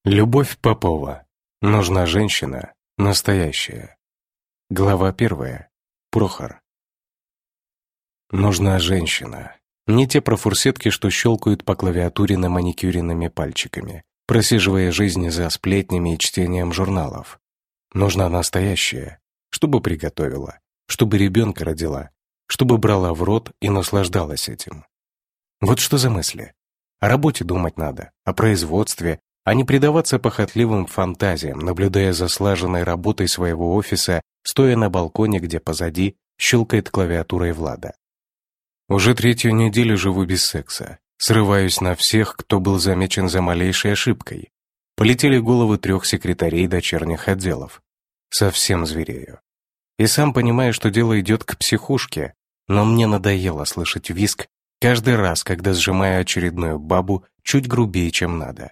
Любовь Попова. Нужна женщина, настоящая. Глава 1. Прохор. Нужна женщина. Не те профурсетки, что щелкают по клавиатуре на маникюренными пальчиками, просиживая жизнь за сплетнями и чтением журналов. Нужна настоящая, чтобы приготовила, чтобы ребенка родила, чтобы брала в рот и наслаждалась этим. Вот что за мысли. О работе думать надо, о производстве, а не предаваться похотливым фантазиям, наблюдая за слаженной работой своего офиса, стоя на балконе, где позади щелкает клавиатурой Влада. Уже 3-ю неделю живу без секса. Срываюсь на всех, кто был замечен за малейшей ошибкой. Полетели головы 3 секретарей дочерних отделов. Совсем зверею. И сам понимаю, что дело идет к психушке, но мне надоело слышать визг каждый раз, когда сжимаю очередную бабу чуть грубее, чем надо.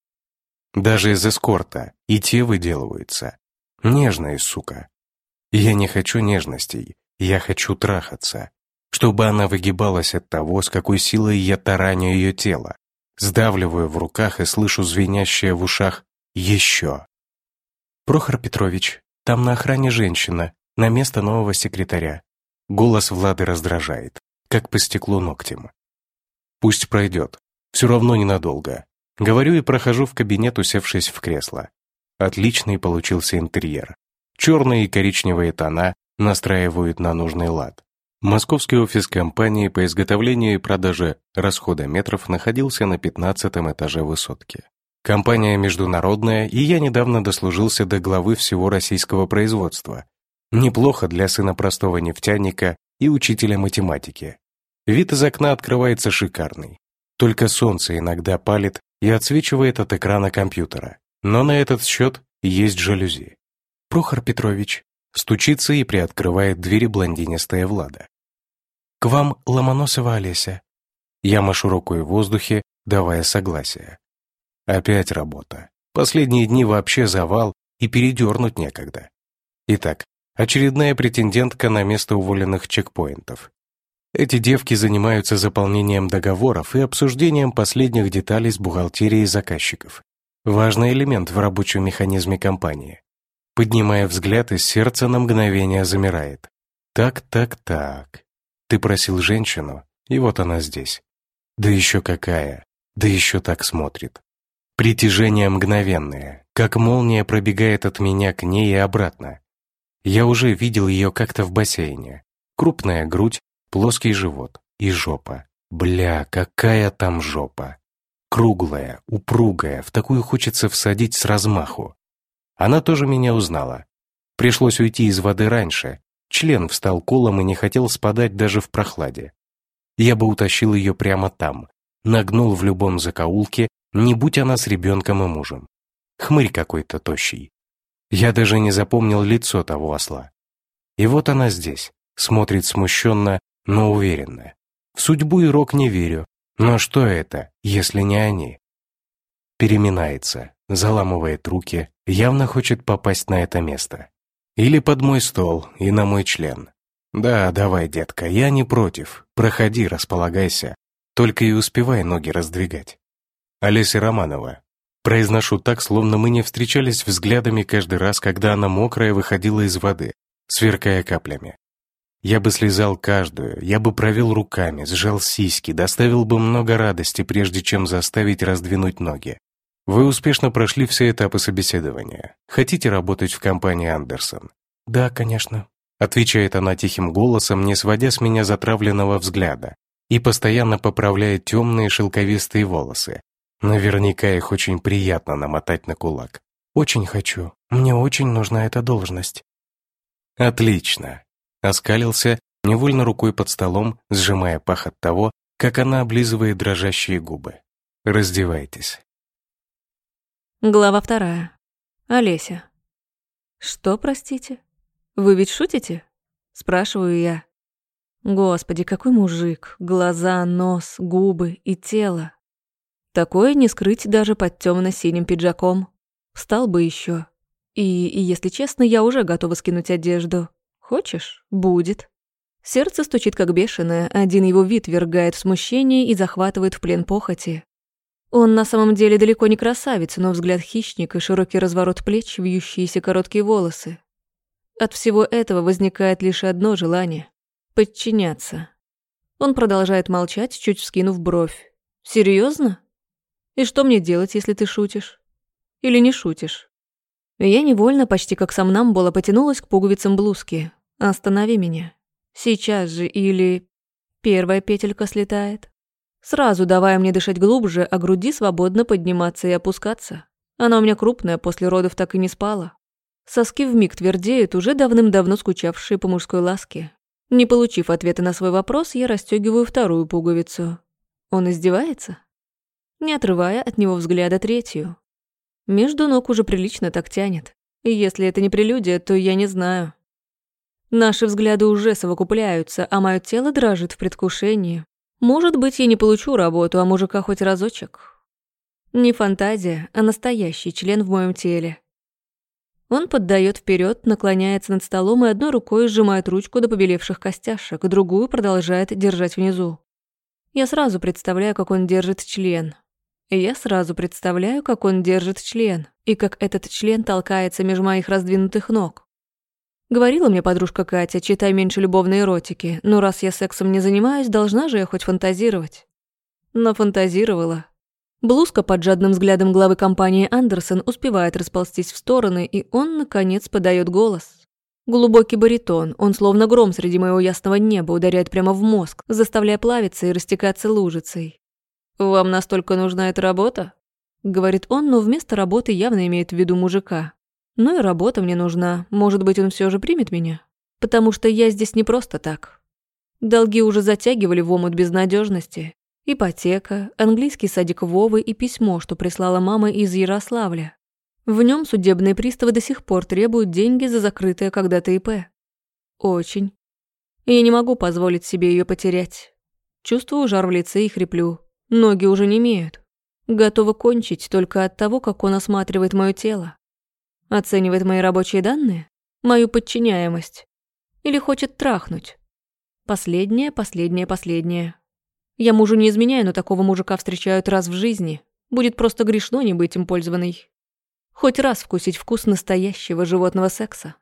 Даже из эскорта и те выделываются. Нежная сука. Я не хочу нежностей, я хочу трахаться. Чтобы она выгибалась от того, с какой силой я тараню ее тело. Сдавливаю в руках и слышу звенящее в ушах «еще». «Прохор Петрович, там на охране женщина, на место нового секретаря». Голос Влады раздражает, как по стеклу ногтем. «Пусть пройдет, все равно ненадолго». Говорю и прохожу в кабинет, усевшись в кресло. Отличный получился интерьер. Черные и коричневые тона настраивают на нужный лад. Московский офис компании по изготовлению и продаже расходометров находился на 15-м этаже высотки. Компания международная, и я недавно дослужился до главы всего российского производства. Неплохо для сына простого нефтяника и учителя математики. Вид из окна открывается шикарный. Только солнце иногда палит и отсвечивает от экрана компьютера. Но на этот счет есть жалюзи. «Прохор Петрович», стучится и приоткрывает двери блондинистая Влада. «К вам Ломоносова Олеся». Я машу рукой в воздухе, давая согласие. Опять работа. Последние дни вообще завал, и передернуть некогда. Итак, очередная претендентка на место уволенных чекпоинтов. Эти девки занимаются заполнением договоров и обсуждением последних деталей с бухгалтерией заказчиков. Важный элемент в рабочем механизме компании. Поднимая взгляд, из сердца на мгновение замирает. Так. Ты просил женщину, и вот она здесь. Да еще какая, да еще так смотрит. Притяжение мгновенное, как молния пробегает от меня к ней и обратно. Я уже видел ее как-то в бассейне. Крупная грудь, плоский живот и жопа. Бля, какая там жопа. Круглая, упругая, в такую хочется всадить с размаху. Она тоже меня узнала. Пришлось уйти из воды раньше. Член встал колом и не хотел спадать даже в прохладе. Я бы утащил ее прямо там, нагнул в любом закоулке, не будь она с ребенком и мужем. Хмырь какой-то тощий. Я даже не запомнил лицо того осла. И вот она здесь, смотрит смущенно, но уверенно. В судьбу и рок не верю, но что это, если не они? Переминается, заламывает руки, явно хочет попасть на это место. Или под мой стол и на мой член. Да, давай, детка, я не против. Проходи, располагайся. Только и успевай ноги раздвигать. Олеся Романова. Произношу так, словно мы не встречались взглядами каждый раз, когда она мокрая выходила из воды, сверкая каплями. Я бы слезал каждую, я бы провел руками, сжал сиськи, доставил бы много радости, прежде чем заставить раздвинуть ноги. Вы успешно прошли все этапы собеседования. Хотите работать в компании Андерсон? Да, конечно. Отвечает она тихим голосом, не сводя с меня затравленного взгляда, и постоянно поправляет темные шелковистые волосы. Наверняка их очень приятно намотать на кулак. Очень хочу. Мне очень нужна эта должность. Отлично. Оскалился, невольно рукой под столом, сжимая пах от того, как она облизывает дрожащие губы. Раздевайтесь. Глава 2. Олеся. Что, простите? Вы ведь шутите? Спрашиваю я. Господи, какой мужик. Глаза, нос, губы и тело. Такое не скрыть даже под темно-синим пиджаком. Встал бы еще. И, если честно, я уже готова скинуть одежду. Хочешь? Будет. Сердце стучит как бешеное, один его вид ввергает в смущение и захватывает в плен похоти. Он на самом деле далеко не красавец, но взгляд хищника, широкий разворот плеч, вьющиеся короткие волосы. От всего этого возникает лишь одно желание — подчиняться. Он продолжает молчать, чуть вскинув бровь. «Серьёзно? И что мне делать, если ты шутишь? Или не шутишь?» Я невольно, почти как сомнамбула, потянулась к пуговицам блузки. «Останови меня. Сейчас же, или...» Первая петелька слетает. Сразу давая мне дышать глубже, а груди свободно подниматься и опускаться. Она у меня крупная, после родов так и не спала. Соски вмиг твердеют, уже давным-давно скучавшие по мужской ласке. Не получив ответа на свой вопрос, я расстёгиваю вторую пуговицу. Он издевается? Не отрывая от него взгляда третью. Между ног уже прилично так тянет. И если это не прелюдия, то я не знаю. Наши взгляды уже совокупляются, а мое тело дрожит в предвкушении. Может быть, я не получу работу, а мужика хоть разочек. Не фантазия, а настоящий член в моем теле. Он поддаёт вперёд, наклоняется над столом и одной рукой сжимает ручку до побелевших костяшек, другую продолжает держать внизу. Я сразу представляю, как он держит член. И как этот член толкается между моих раздвинутых ног. Говорила мне подружка Катя, читай меньше любовной эротики, но раз я сексом не занимаюсь, должна же я хоть фантазировать. Нафантазировала. Блузка под жадным взглядом главы компании Андерсон успевает расползтись в стороны, и он, наконец, подает голос. Глубокий баритон, он словно гром среди моего ясного неба ударяет прямо в мозг, заставляя плавиться и растекаться лужицей. «Вам настолько нужна эта работа?» — говорит он, но вместо работы явно имеет в виду мужика. «Ну и работа мне нужна, может быть, он все же примет меня? Потому что я здесь не просто так. Долги уже затягивали в омут безнадежности. Ипотека, английский садик Вовы и письмо, что прислала мама из Ярославля. В нем судебные приставы до сих пор требуют деньги за закрытое когда-то ИП. Очень. Я не могу позволить себе ее потерять. Чувствую жар в лице и хриплю. Ноги уже немеют. Готова кончить только от того, как он осматривает мое тело. Оценивает мои рабочие данные? Мою подчиняемость? Или хочет трахнуть? Последнее. Я мужу не изменяю, но такого мужика встречают раз в жизни. Будет просто грешно не быть им пользованной. Хоть раз вкусить вкус настоящего животного секса.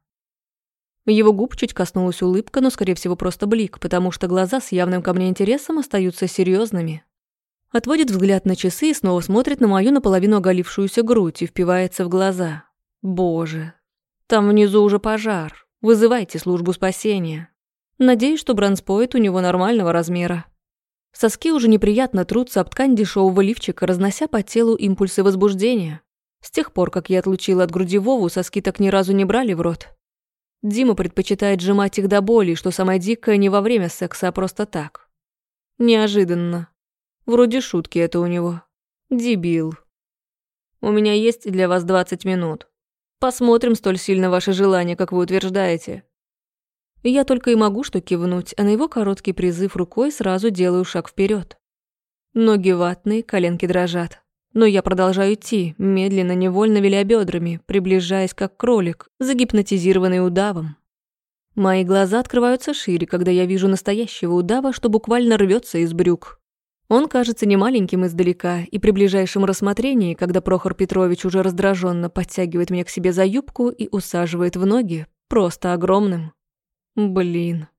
Его губ чуть коснулась улыбка, но, скорее всего, просто блик, потому что глаза с явным ко мне интересом остаются серьезными. Отводит взгляд на часы и снова смотрит на мою наполовину оголившуюся грудь и впивается в глаза. Боже, там внизу уже пожар. Вызывайте службу спасения. Надеюсь, что бронспоинт у него нормального размера. Соски уже неприятно трутся об ткань дешевого лифчика, разнося по телу импульсы возбуждения. С тех пор, как я отлучила от груди Вову, соски так ни разу не брали в рот. Дима предпочитает сжимать их до боли, что самое дикое не во время секса, а просто так. Неожиданно. Вроде шутки это у него. Дебил. У меня есть для вас 20 минут. Посмотрим столь сильно ваше желание, как вы утверждаете. Я только и могу что кивнуть, а на его короткий призыв рукой сразу делаю шаг вперед. Ноги ватные, коленки дрожат. Но я продолжаю идти, медленно, невольно виля бедрами, приближаясь как кролик, загипнотизированный удавом. Мои глаза открываются шире, когда я вижу настоящего удава, что буквально рвется из брюк. Он кажется немаленьким издалека, и при ближайшем рассмотрении, когда Прохор Петрович уже раздраженно подтягивает меня к себе за юбку и усаживает в ноги, просто огромным. Блин.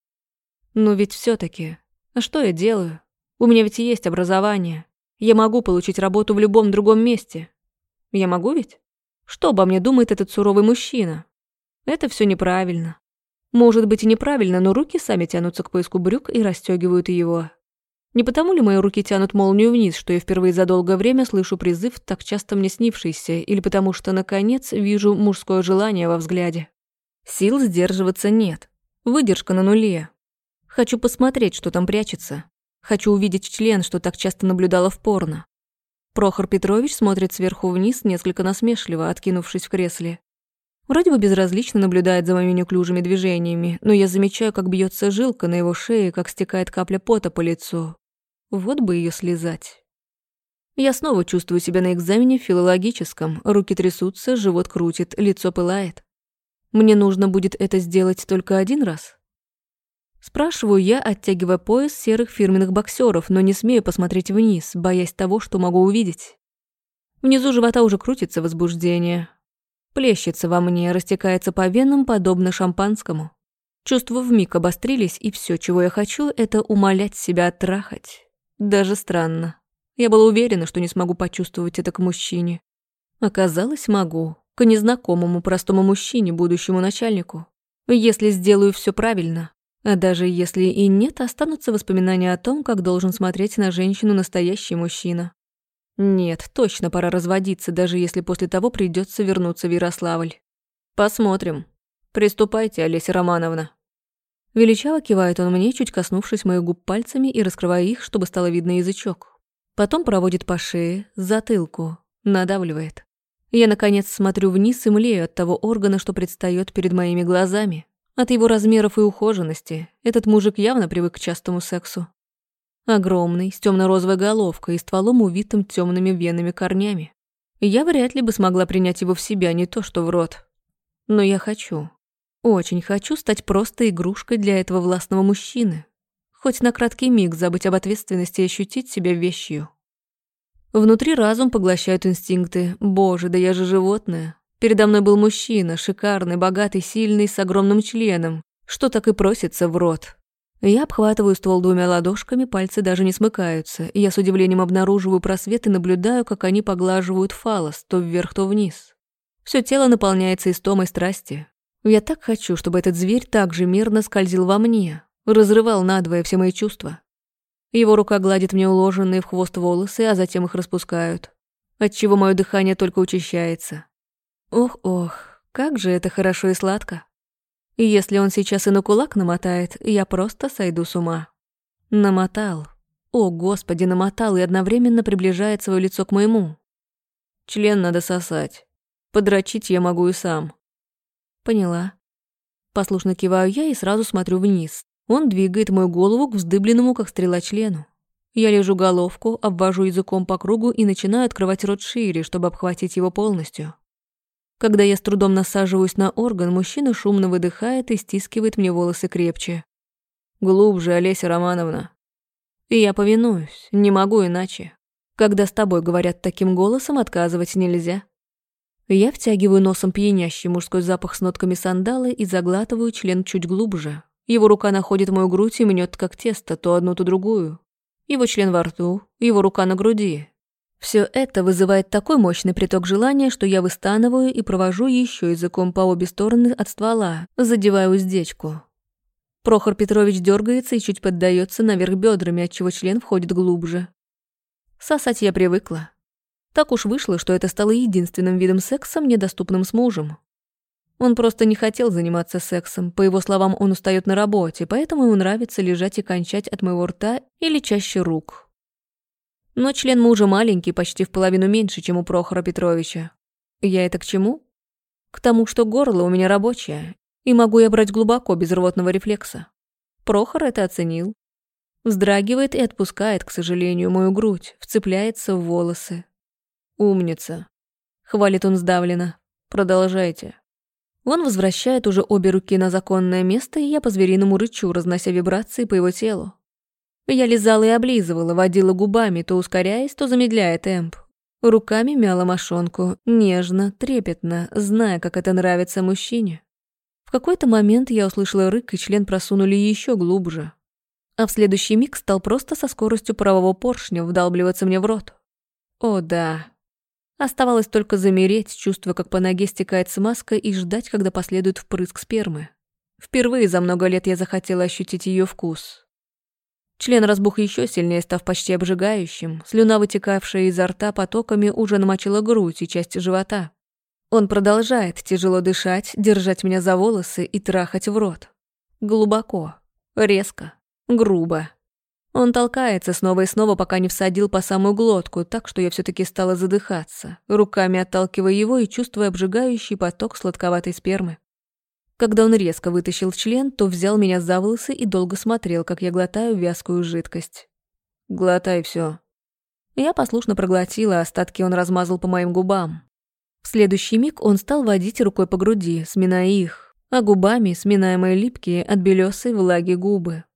Ну ведь все-таки. А что я делаю? У меня ведь есть образование. Я могу получить работу в любом другом месте. Я могу ведь? Что обо мне думает этот суровый мужчина? Это все неправильно. Может быть и неправильно, но руки сами тянутся к поиску брюк и расстегивают его. Не потому ли мои руки тянут молнию вниз, что я впервые за долгое время слышу призыв, так часто мне снившийся, или потому что, наконец, вижу мужское желание во взгляде? Сил сдерживаться нет. Выдержка на нуле. Хочу посмотреть, что там прячется. Хочу увидеть член, что так часто наблюдала в порно. Прохор Петрович смотрит сверху вниз, несколько насмешливо, откинувшись в кресле. Вроде бы безразлично наблюдает за моими неуклюжими движениями, но я замечаю, как бьется жилка на его шее, как стекает капля пота по лицу. Вот бы ее слезать. Я снова чувствую себя на экзамене филологическом. Руки трясутся, живот крутит, лицо пылает. Мне нужно будет это сделать только один раз? Спрашиваю я, оттягивая пояс серых фирменных боксеров, но не смею посмотреть вниз, боясь того, что могу увидеть. Внизу живота уже крутится возбуждение. Плещется во мне, растекается по венам, подобно шампанскому. Чувства вмиг обострились, и все, чего я хочу, это умолять себя оттрахать. Даже странно. Я была уверена, что не смогу почувствовать это к мужчине. Оказалось, могу. К незнакомому простому мужчине, будущему начальнику. Если сделаю все правильно. А даже если и нет, останутся воспоминания о том, как должен смотреть на женщину настоящий мужчина. Нет, точно пора разводиться, даже если после того придется вернуться в Ярославль. Посмотрим. Приступайте, Олеся Романовна. Величаво кивает он мне, чуть коснувшись моих губ пальцами и раскрывая их, чтобы стало видно язычок. Потом проводит по шее, затылку, надавливает. Я, наконец, смотрю вниз и млею от того органа, что предстает перед моими глазами. От его размеров и ухоженности. Этот мужик явно привык к частому сексу. Огромный, с темно-розовой головкой и стволом, увитым темными венами корнями. Я вряд ли бы смогла принять его в себя, не то что в рот. Но я хочу. Очень хочу стать просто игрушкой для этого властного мужчины. Хоть на краткий миг забыть об ответственности и ощутить себя вещью. Внутри разум поглощают инстинкты. Боже, да я же животное. Передо мной был мужчина, шикарный, богатый, сильный, с огромным членом, что так и просится в рот. Я обхватываю ствол двумя ладошками, пальцы даже не смыкаются, и я с удивлением обнаруживаю просвет и наблюдаю, как они поглаживают фаллос, то вверх, то вниз. Все тело наполняется истомой страсти. Я так хочу, чтобы этот зверь так же мерно скользил во мне, разрывал надвое все мои чувства. Его рука гладит мне уложенные в хвост волосы, а затем их распускают, отчего мое дыхание только учащается. Ох, как же это хорошо и сладко. И если он сейчас и на кулак намотает, я просто сойду с ума. Намотал. О, Господи, намотал и одновременно приближает свое лицо к моему. Член надо сосать. Подрочить я могу и сам. Поняла. Послушно киваю я и сразу смотрю вниз. Он двигает мою голову к вздыбленному, как стрела, члену. Я лежу головку, обвожу языком по кругу и начинаю открывать рот шире, чтобы обхватить его полностью. Когда я с трудом насаживаюсь на орган, мужчина шумно выдыхает и стискивает мне волосы крепче. Глубже, Олеся Романовна. И я повинуюсь, не могу иначе. Когда с тобой говорят таким голосом, отказывать нельзя. Я втягиваю носом пьянящий мужской запах с нотками сандала и заглатываю член чуть глубже. Его рука находит мою грудь и мнет как тесто, то одну, то другую. Его член во рту, его рука на груди. Все это вызывает такой мощный приток желания, что я выстанываю и провожу еще языком по обе стороны от ствола, задевая уздечку. Прохор Петрович дергается и чуть поддается наверх бедрами, отчего член входит глубже. Сосать я привыкла. Так уж вышло, что это стало единственным видом секса, мне доступным с мужем. Он просто не хотел заниматься сексом. По его словам, он устает на работе, поэтому ему нравится лежать и кончать от моего рта или чаще рук. Но член мужа маленький, почти в половину меньше, чем у Прохора Петровича. Я это к чему? К тому, что горло у меня рабочее, и могу я брать глубоко, без рвотного рефлекса. Прохор это оценил. Вздрагивает и отпускает, к сожалению, мою грудь, вцепляется в волосы. «Умница», — хвалит он сдавленно. «Продолжайте». Он возвращает уже обе руки на законное место, и я по-звериному рычу, разнося вибрации по его телу. Я лизала и облизывала, водила губами, то ускоряясь, то замедляя темп. Руками мяла мошонку, нежно, трепетно, зная, как это нравится мужчине. В какой-то момент я услышала рык, и член просунули еще глубже. А в следующий миг стал просто со скоростью парового поршня вдалбливаться мне в рот. О да. Оставалось только замереть, чувствуя, как по ноге стекает смазка, и ждать, когда последует впрыск спермы. Впервые за много лет я захотела ощутить ее вкус. Член разбух еще сильнее, став почти обжигающим. Слюна, вытекавшая изо рта потоками, уже намочила грудь и части живота. Он продолжает тяжело дышать, держать меня за волосы и трахать в рот. Глубоко, резко, грубо. Он толкается снова и снова, пока не всадил по самую глотку, так что я все-таки стала задыхаться, руками отталкивая его и чувствуя обжигающий поток сладковатой спермы. Когда он резко вытащил член, то взял меня за волосы и долго смотрел, как я глотаю вязкую жидкость. «Глотай все». Я послушно проглотила, остатки он размазал по моим губам. В следующий миг он стал водить рукой по груди, сминая их, а губами сминая мои липкие от белесой влаги губы.